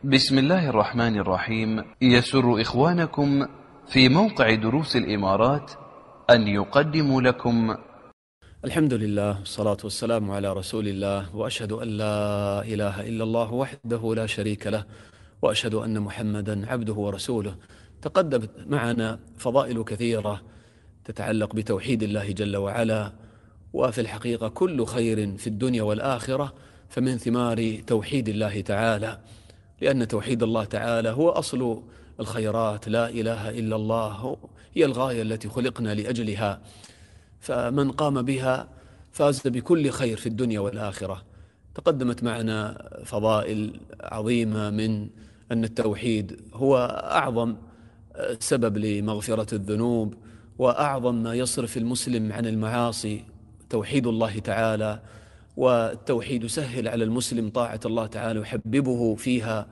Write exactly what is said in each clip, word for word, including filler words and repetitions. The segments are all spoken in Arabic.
بسم الله الرحمن الرحيم. يسر إخوانكم في موقع دروس الإمارات أن يقدموا لكم الحمد لله والصلاة والسلام على رسول الله، وأشهد أن لا إله إلا الله وحده لا شريك له، وأشهد أن محمدا عبده ورسوله. تقدمت معنا فضائل كثيرة تتعلق بتوحيد الله جل وعلا، وفي الحقيقة كل خير في الدنيا والآخرة فمن ثمار توحيد الله تعالى، لأن توحيد الله تعالى هو أصل الخيرات. لا إله إلا الله هي الغاية التي خلقنا لأجلها، فمن قام بها فاز بكل خير في الدنيا والآخرة. تقدمت معنا فضائل عظيمة من أن التوحيد هو أعظم سبب لمغفرة الذنوب، وأعظم ما يصرف المسلم عن المعاصي توحيد الله تعالى. والتوحيد يسهل على المسلم طاعة الله تعالى ويحببه فيها،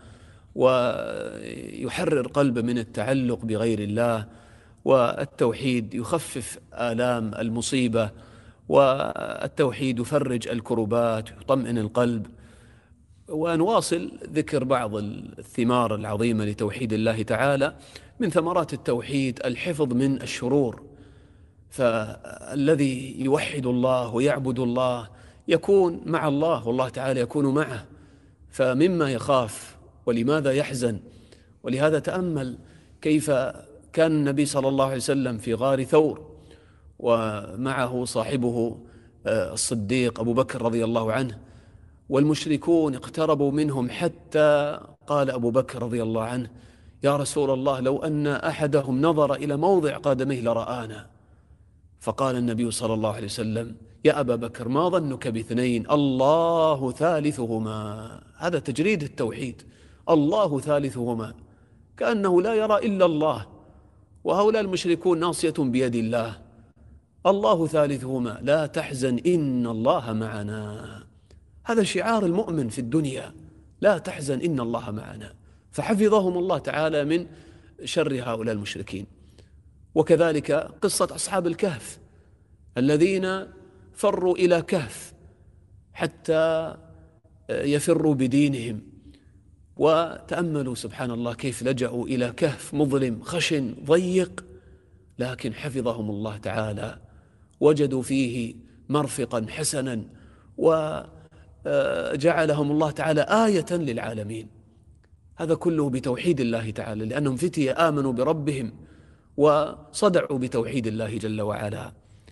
ويحرر قلبه من التعلق بغير الله. والتوحيد يخفف آلام المصيبة، والتوحيد يفرج الكربات ويطمئن القلب. ونواصل ذكر بعض الثمار العظيمة لتوحيد الله تعالى. من ثمرات التوحيد الحفظ من الشرور، فالذي يوحد الله ويعبد الله يكون مع الله، والله تعالى يكون معه، فمما يخاف ولماذا يحزن. ولهذا تأمل كيف كان النبي صلى الله عليه وسلم في غار ثور، ومعه صاحبه الصديق أبو بكر رضي الله عنه، والمشركون اقتربوا منهم حتى قال أبو بكر رضي الله عنه: يا رسول الله، لو أن أحدهم نظر إلى موضع قدميه لرآنا. فقال النبي صلى الله عليه وسلم: يا أبا بكر، ما ظنك باثنين الله ثالثهما. هذا تجريد التوحيد، الله ثالثهما، كأنه لا يرى إلا الله، وهؤلاء المشركون ناصية بيد الله. الله ثالثهما، لا تحزن إن الله معنا. هذا شعار المؤمن في الدنيا، لا تحزن إن الله معنا. فحفظهم الله تعالى من شر هؤلاء المشركين. وكذلك قصة أصحاب الكهف الذين فروا إلى كهف حتى يفروا بدينهم، وتأملوا سبحان الله كيف لجأوا إلى كهف مظلم خشن ضيق، لكن حفظهم الله تعالى، وجدوا فيه مرفقا حسنا، وجعلهم الله تعالى آية للعالمين. هذا كله بتوحيد الله تعالى، لأنهم فتية آمنوا بربهم وصدعوا بتوحيد الله جل وعلا.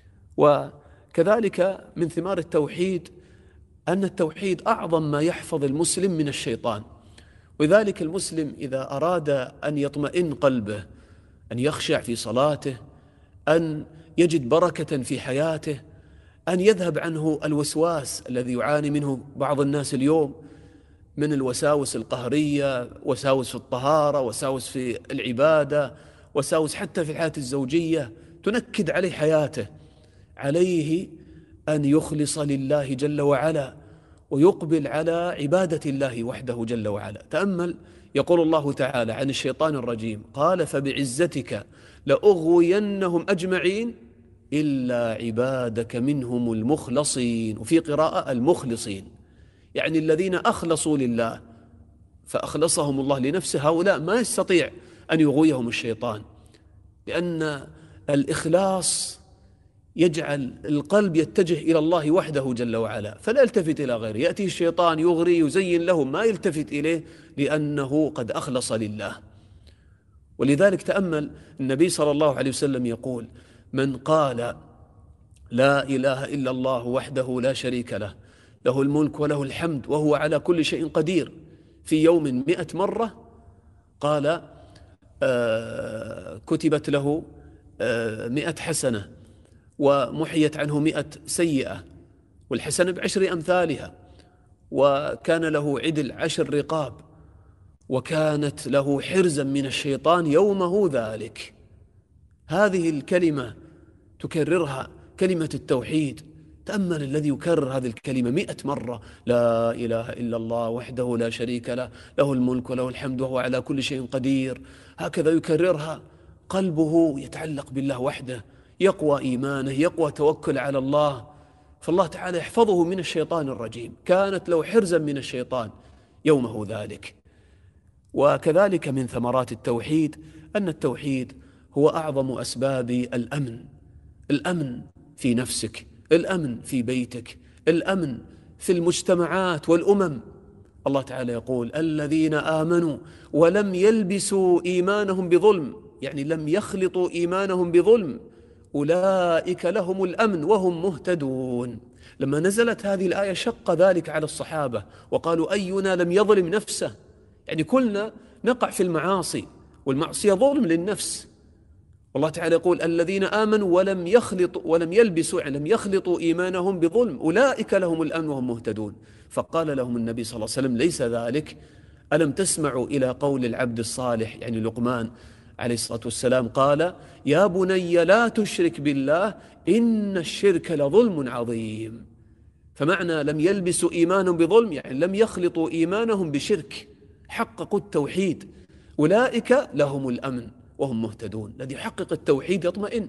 وكذلك من ثمار التوحيد أن التوحيد أعظم ما يحفظ المسلم من الشيطان. وذلك المسلم إذا أراد أن يطمئن قلبه، أن يخشع في صلاته، أن يجد بركة في حياته، أن يذهب عنه الوسواس الذي يعاني منه بعض الناس اليوم من الوساوس القهرية، وساوس في الطهارة، وساوس في العبادة، وساوس حتى في الحياة الزوجية تنكد عليه حياته. عليه أن يخلص لله جل وعلا، ويقبل على عبادة الله وحده جل وعلا. تأمل يقول الله تعالى عن الشيطان الرجيم: قال فبعزتك لأغوينهم أجمعين إلا عبادك منهم المخلصين. وفي قراءة المخلصين، يعني الذين أخلصوا لله فأخلصهم الله لنفسه. هؤلاء ما يستطيع أن يغويهم الشيطان، لأن الإخلاص يجعل القلب يتجه إلى الله وحده جل وعلا، فلا يلتفت إلى غيره. يأتي الشيطان يغري يزين له، ما يلتفت إليه لأنه قد أخلص لله. ولذلك تأمل النبي صلى الله عليه وسلم يقول: من قال لا إله إلا الله وحده لا شريك له، له الملك وله الحمد وهو على كل شيء قدير، في يوم مئة مرة، قال آه كتبت له آه مئة حسنة، ومحيت عنه مئة سيئة، والحسنة بعشر أمثالها، وكان له عدل عشر رقاب، وكانت له حرزا من الشيطان يومه ذلك. هذه الكلمة تكررها، كلمة التوحيد. تأمل الذي يكرر هذه الكلمة مئة مرة: لا إله إلا الله وحده لا شريك له، له الملك وله الحمد وهو على كل شيء قدير. هكذا يكررها، قلبه يتعلق بالله وحده، يقوى إيمانه، يقوى توكل على الله، فالله تعالى يحفظه من الشيطان الرجيم. كانت له حرزا من الشيطان يومه ذلك. وكذلك من ثمرات التوحيد أن التوحيد هو أعظم أسباب الأمن. الأمن في نفسك، الأمن في بيتك، الأمن في المجتمعات والأمم. الله تعالى يقول: الذين آمنوا ولم يلبسوا إيمانهم بظلم، يعني لم يخلطوا إيمانهم بظلم، أولئك لهم الأمن وهم مهتدون. لما نزلت هذه الآية شق ذلك على الصحابة وقالوا: أينا لم يظلم نفسه؟ يعني كلنا نقع في المعاصي، والمعصية ظلم للنفس. والله تعالى يقول: الذين آمنوا ولم يخلطوا ولم يلبسوا يعني لم يخلطوا إيمانهم بظلم أولئك لهم الأمن وهم مهتدون. فقال لهم النبي صلى الله عليه وسلم: ليس ذلك، ألم تسمعوا إلى قول العبد الصالح يعني لقمان عليه الصلاة والسلام، قال: يا بني لا تشرك بالله إن الشرك لظلم عظيم. فمعنى لم يلبسوا إيمانهم بظلم يعني لم يخلطوا إيمانهم بشرك، حققوا التوحيد، أولئك لهم الأمن وهم مهتدون. الذي يحقق التوحيد يطمئن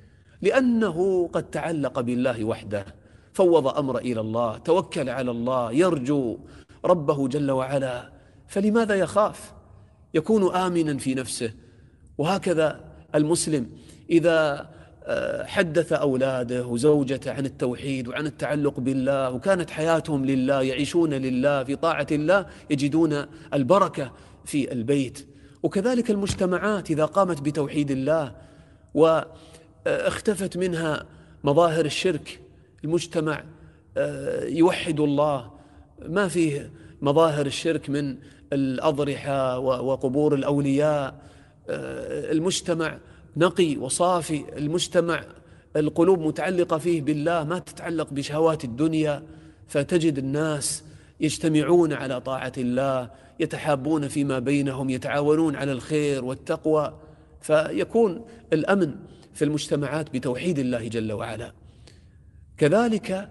لأنه قد تعلق بالله وحده، فوض أمر إلى الله، توكل على الله، يرجو ربه جل وعلا، فلماذا يخاف؟ يكون آمنا في نفسه. وهكذا المسلم إذا حدث أولاده وزوجته عن التوحيد وعن التعلق بالله وكانت حياتهم لله، يعيشون لله في طاعة الله، يجدون البركة في البيت. وكذلك المجتمعات إذا قامت بتوحيد الله واختفت منها مظاهر الشرك، المجتمع يوحد الله، ما فيه مظاهر الشرك من الأضرحة وقبور الأولياء، المجتمع نقي وصافي، المجتمع القلوب متعلقة فيه بالله، ما تتعلق بشهوات الدنيا، فتجد الناس يجتمعون على طاعة الله، يتحابون فيما بينهم، يتعاونون على الخير والتقوى، فيكون الأمن في المجتمعات بتوحيد الله جل وعلا. كذلك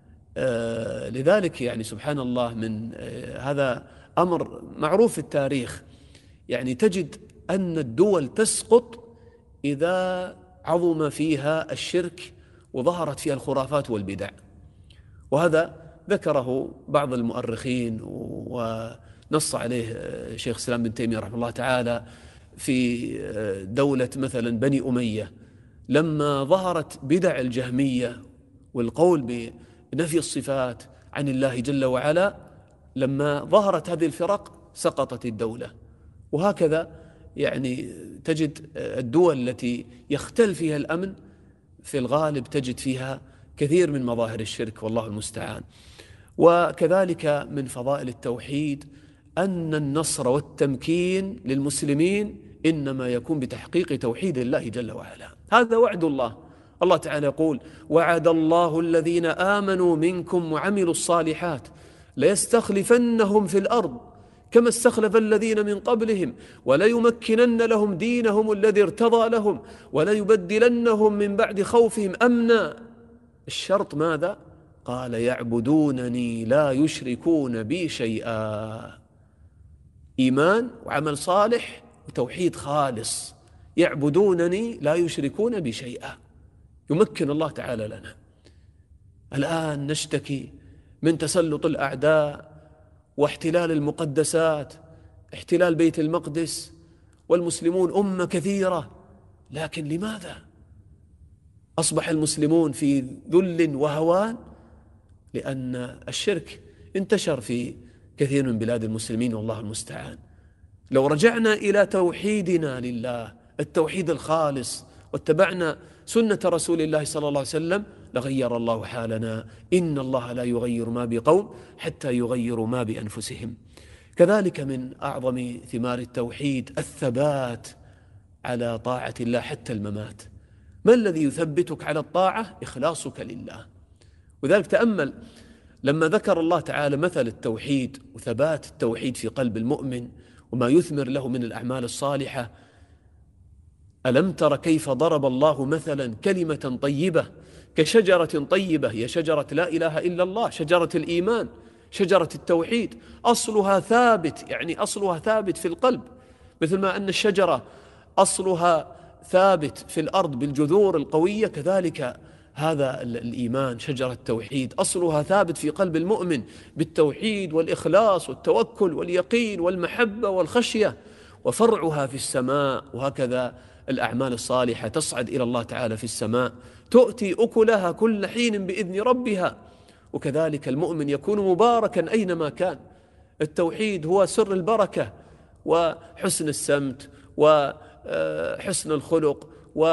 آه لذلك يعني سبحان الله من آه هذا أمر معروف في التاريخ، يعني تجد أن الدول تسقط إذا عظم فيها الشرك وظهرت فيها الخرافات والبدع. وهذا ذكره بعض المؤرخين ونص عليه شيخ الإسلام ابن تيمية رحمه الله تعالى في دولة مثلا بني أمية، لما ظهرت بدع الجهمية والقول بنفي الصفات عن الله جل وعلا، لما ظهرت هذه الفرق سقطت الدولة. وهكذا يعني تجد الدول التي يختل فيها الأمن في الغالب تجد فيها كثير من مظاهر الشرك، والله المستعان. وكذلك من فضائل التوحيد أن النصر والتمكين للمسلمين إنما يكون بتحقيق توحيد الله جل وعلا. هذا وعد الله. الله تعالى يقول: وعد الله الذين آمنوا منكم وعملوا الصالحات ليستخلفنهم في الأرض كما استخلف الذين من قبلهم وليمكنن لهم دينهم الذي ارتضى لهم وليبدلنهم من بعد خوفهم أمنا. الشرط ماذا؟ قال: يعبدونني لا يشركون بي شيئا. إيمان وعمل صالح وتوحيد خالص، يعبدونني لا يشركون بي شيئا، يمكن الله تعالى لنا. الآن نشتكي من تسلط الأعداء واحتلال المقدسات، احتلال بيت المقدس، والمسلمون أمة كثيرة، لكن لماذا أصبح المسلمون في ذل وهوان؟ لأن الشرك انتشر في كثير من بلاد المسلمين، والله المستعان. لو رجعنا إلى توحيدنا لله، التوحيد الخالص، واتبعنا سنة رسول الله صلى الله عليه وسلم، لغير الله حالنا. إن الله لا يغير ما بقوم حتى يغيروا ما بأنفسهم. كذلك من أعظم ثمار التوحيد الثبات على طاعة الله حتى الممات. ما الذي يثبتك على الطاعة؟ إخلاصك لله. وذلك تأمل لما ذكر الله تعالى مثل التوحيد وثبات التوحيد في قلب المؤمن وما يثمر له من الأعمال الصالحة: ألم تر كيف ضرب الله مثلا كلمة طيبة كشجرة طيبة، هي شجرة لا إله إلا الله، شجرة الإيمان، شجرة التوحيد، أصلها ثابت، يعني أصلها ثابت في القلب، مثل ما أن الشجرة أصلها ثابت في الأرض بالجذور القوية، كذلك هذا الإيمان، شجرة التوحيد أصلها ثابت في قلب المؤمن بالتوحيد والإخلاص والتوكل واليقين والمحبة والخشية، وفرعها في السماء. وهكذا الأعمال الصالحة تصعد إلى الله تعالى في السماء، تؤتي أكلها كل حين بإذن ربها. وكذلك المؤمن يكون مباركا أينما كان. التوحيد هو سر البركة وحسن السمت وحسن الخلق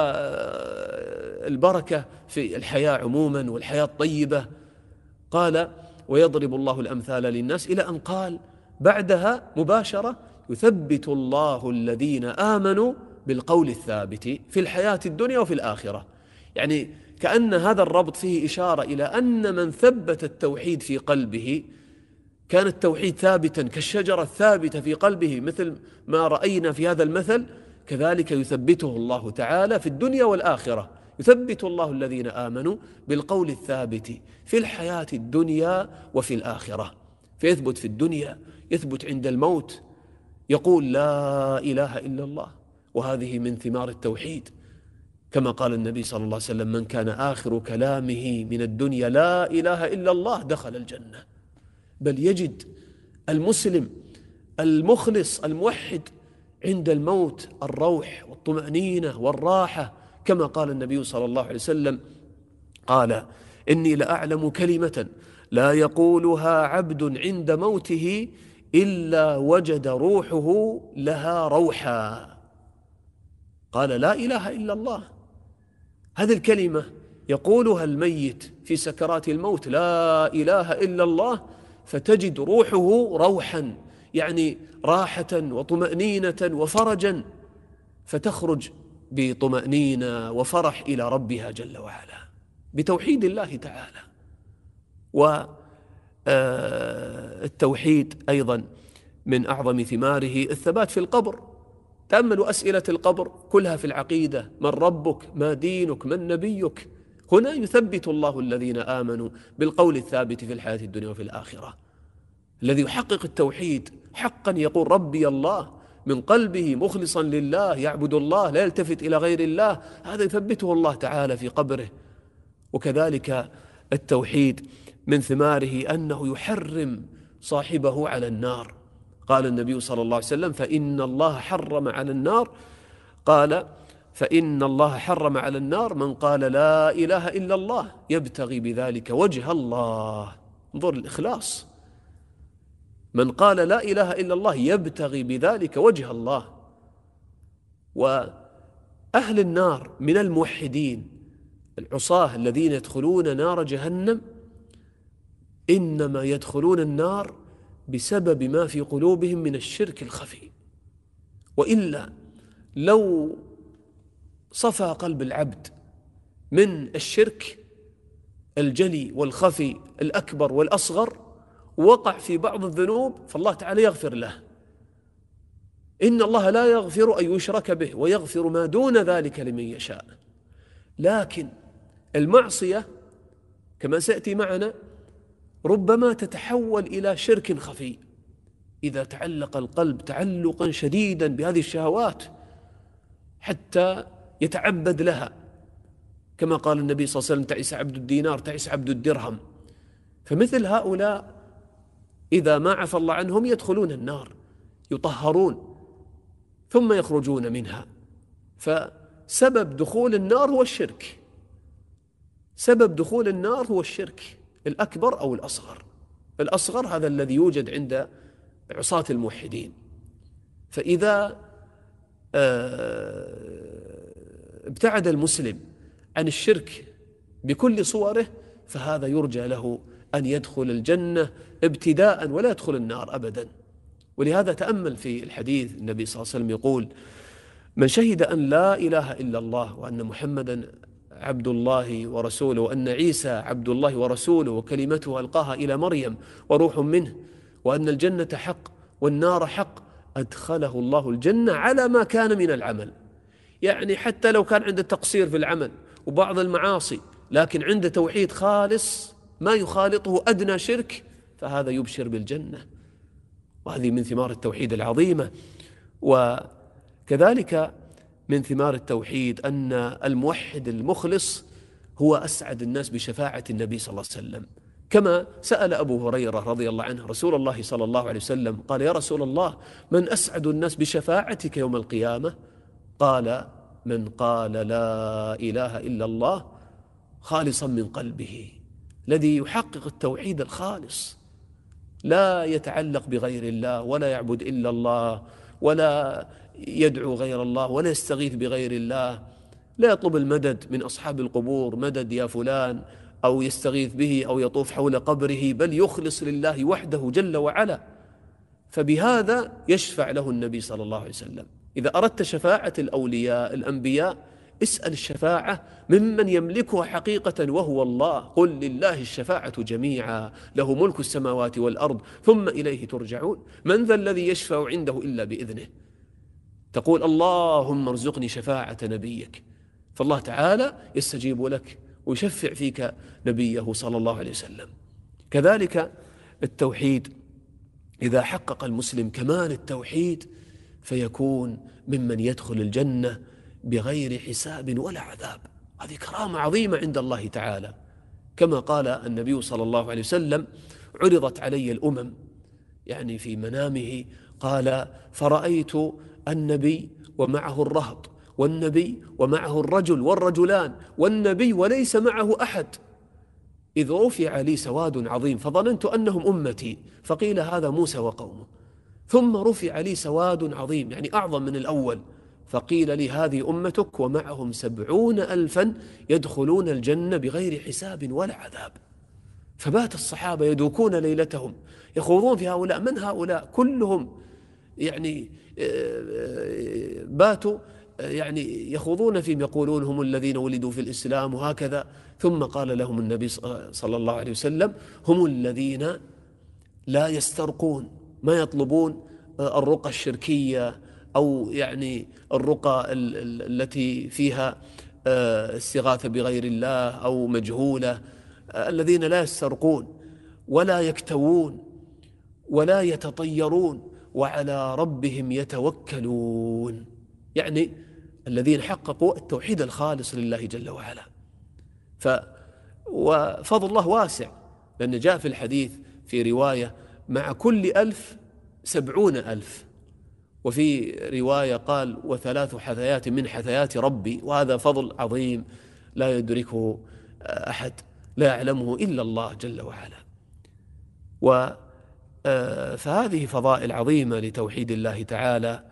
والبركة في الحياة عموما والحياة الطيبة. قال ويضرب الله الأمثال للناس، إلى أن قال بعدها مباشرة يثبت الله الذين آمنوا بالقول الثابت في الحياة الدنيا وفي الآخرة. يعني كأن هذا الربط فيه إشارة إلى أن من ثبت التوحيد في قلبه كان التوحيد ثابتا كالشجرة الثابتة في قلبه، مثل ما رأينا في هذا المثل، كذلك يثبته الله تعالى في الدنيا والآخرة. يثبت الله الذين آمنوا بالقول الثابت في الحياة الدنيا وفي الآخرة. فيثبت في الدنيا، يثبت عند الموت، يقول لا إله إلا الله، وهذه من ثمار التوحيد، كما قال النبي صلى الله عليه وسلم: من كان آخر كلامه من الدنيا لا إله إلا الله دخل الجنة. بل يجد المسلم المخلص الموحد عند الموت الروح والطمأنينة والراحة، كما قال النبي صلى الله عليه وسلم: قال إني لأعلم كلمة لا يقولها عبد عند موته إلا وجد روحه لها روحا. قال لا إله إلا الله. هذه الكلمة يقولها الميت في سكرات الموت: لا إله إلا الله، فتجد روحه روحا، يعني راحة وطمأنينة وفرجا، فتخرج بطمأنينة وفرح إلى ربها جل وعلا بتوحيد الله تعالى. والتوحيد أيضا من أعظم ثماره الثبات في القبر. تأملوا أسئلة القبر كلها في العقيدة: من ربك؟ ما دينك؟ من نبيك؟ هنا يثبت الله الذين آمنوا بالقول الثابت في الحياة الدنيا وفي الآخرة. الذي يحقق التوحيد حقا يقول ربي الله من قلبه مخلصا لله، يعبد الله لا يلتفت إلى غير الله، هذا يثبته الله تعالى في قبره. وكذلك التوحيد من ثماره أنه يحرم صاحبه على النار. قال النبي صلى الله عليه وسلم: فإن الله حرم على النار قال فإن الله حرم على النار من قال لا إله إلا الله يبتغي بذلك وجه الله. انظر الإخلاص، من قال لا إله إلا الله يبتغي بذلك وجه الله. وأهل النار من الموحدين العصاة الذين يدخلون نار جهنم إنما يدخلون النار بسبب ما في قلوبهم من الشرك الخفي، وإلا لو صفى قلب العبد من الشرك الجلي والخفي الأكبر والأصغر وقع في بعض الذنوب فالله تعالى يغفر له. إن الله لا يغفر أن يشرك به ويغفر ما دون ذلك لمن يشاء. لكن المعصية كما سيأتي معنا ربما تتحول إلى شرك خفي إذا تعلق القلب تعلقا شديدا بهذه الشهوات حتى يتعبد لها، كما قال النبي صلى الله عليه وسلم: تعس عبد الدينار تعس عبد الدرهم. فمثل هؤلاء إذا ما عفى الله عنهم يدخلون النار يطهرون ثم يخرجون منها. فسبب دخول النار هو الشرك، سبب دخول النار هو الشرك الأكبر أو الأصغر. الأصغر هذا الذي يوجد عند عصاة الموحدين. فإذا ابتعد المسلم عن الشرك بكل صوره فهذا يرجى له أن يدخل الجنة ابتداء ولا يدخل النار أبدا. ولهذا تأمل في الحديث النبي صلى الله عليه وسلم يقول: من شهد أن لا إله إلا الله وأن محمدا عبد الله ورسوله وأن عيسى عبد الله ورسوله وكلمته ألقاها إلى مريم وروح منه وأن الجنة حق والنار حق أدخله الله الجنة على ما كان من العمل. يعني حتى لو كان عنده تقصير في العمل وبعض المعاصي لكن عنده توحيد خالص ما يخالطه أدنى شرك فهذا يبشر بالجنة. وهذه من ثمار التوحيد العظيمة. وكذلك من ثمار التوحيد أن الموحد المخلص هو أسعد الناس بشفاعة النبي صلى الله عليه وسلم، كما سأل أبو هريرة رضي الله عنه رسول الله صلى الله عليه وسلم قال: يا رسول الله، من أسعد الناس بشفاعتك يوم القيامة؟ قال: من قال لا إله إلا الله خالصا من قلبه، الذي يحقق التوحيد الخالص، لا يتعلق بغير الله ولا يعبد إلا الله ولا يدعو غير الله ولا يستغيث بغير الله، لا يطلب المدد من أصحاب القبور، مدد يا فلان، أو يستغيث به أو يطوف حول قبره، بل يخلص لله وحده جل وعلا. فبهذا يشفع له النبي صلى الله عليه وسلم. إذا أردت شفاعة الأولياء الأنبياء اسأل الشفاعة ممن يملكها حقيقة وهو الله. قل لله الشفاعة جميعا له ملك السماوات والأرض ثم إليه ترجعون. من ذا الذي يشفع عنده إلا بإذنه؟ تقول: اللهم ارزقني شفاعة نبيك، فالله تعالى يستجيب لك ويشفع فيك نبيه صلى الله عليه وسلم. كذلك التوحيد، إذا حقق المسلم كمال التوحيد فيكون ممن يدخل الجنة بغير حساب ولا عذاب. هذه كرامة عظيمة عند الله تعالى، كما قال النبي صلى الله عليه وسلم: عرضت علي الأمم، يعني في منامه قال: فرأيت النبي ومعه الرهط، والنبي ومعه الرجل والرجلان، والنبي وليس معه أحد، إذ رفع لي سواد عظيم فظننت أنهم أمتي، فقيل هذا موسى وقومه. ثم رفع لي سواد عظيم، يعني أعظم من الأول، فقيل لي هذه أمتك ومعهم سبعون ألفا يدخلون الجنة بغير حساب ولا عذاب. فبات الصحابة يدوكون ليلتهم يخوضون في هؤلاء، من هؤلاء؟ كلهم يعني باتوا يعني يخوضون فيهم، يقولون هم الذين ولدوا في الإسلام وهكذا. ثم قال لهم النبي صلى الله عليه وسلم: هم الذين لا يسترقون، ما يطلبون الرقى الشركية أو يعني الرقى التي فيها استغاثة بغير الله أو مجهولة، الذين لا يسترقون ولا يكتوون ولا يتطيرون وعلى ربهم يتوكلون، يعني الذين حققوا التوحيد الخالص لله جل وعلا. ف وفضل الله واسع، لأن جاء في الحديث في رواية: مع كل ألف سبعون ألف، وفي رواية قال: وثلاث حثيات من حثيات ربي. وهذا فضل عظيم لا يدركه أحد، لا يعلمه إلا الله جل وعلا. و فهذه فضائل عظيمة لتوحيد الله تعالى.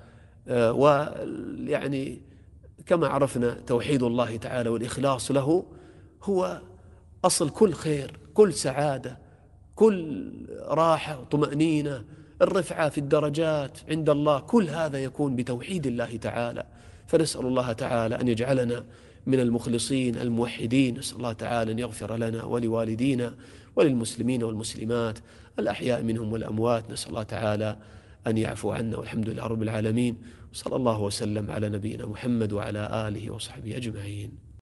ويعني كما عرفنا توحيد الله تعالى والإخلاص له هو أصل كل خير، كل سعادة، كل راحة وطمأنينة، الرفعة في الدرجات عند الله، كل هذا يكون بتوحيد الله تعالى. فنسأل الله تعالى أن يجعلنا من المخلصين الموحدين. نسأل الله تعالى أن يغفر لنا ولوالدينا وللمسلمين والمسلمات الأحياء منهم والأموات. نسأل الله تعالى أن يعفو عنا، والحمد لله رب العالمين. صلى الله وسلم على نبينا محمد وعلى آله وصحبه أجمعين.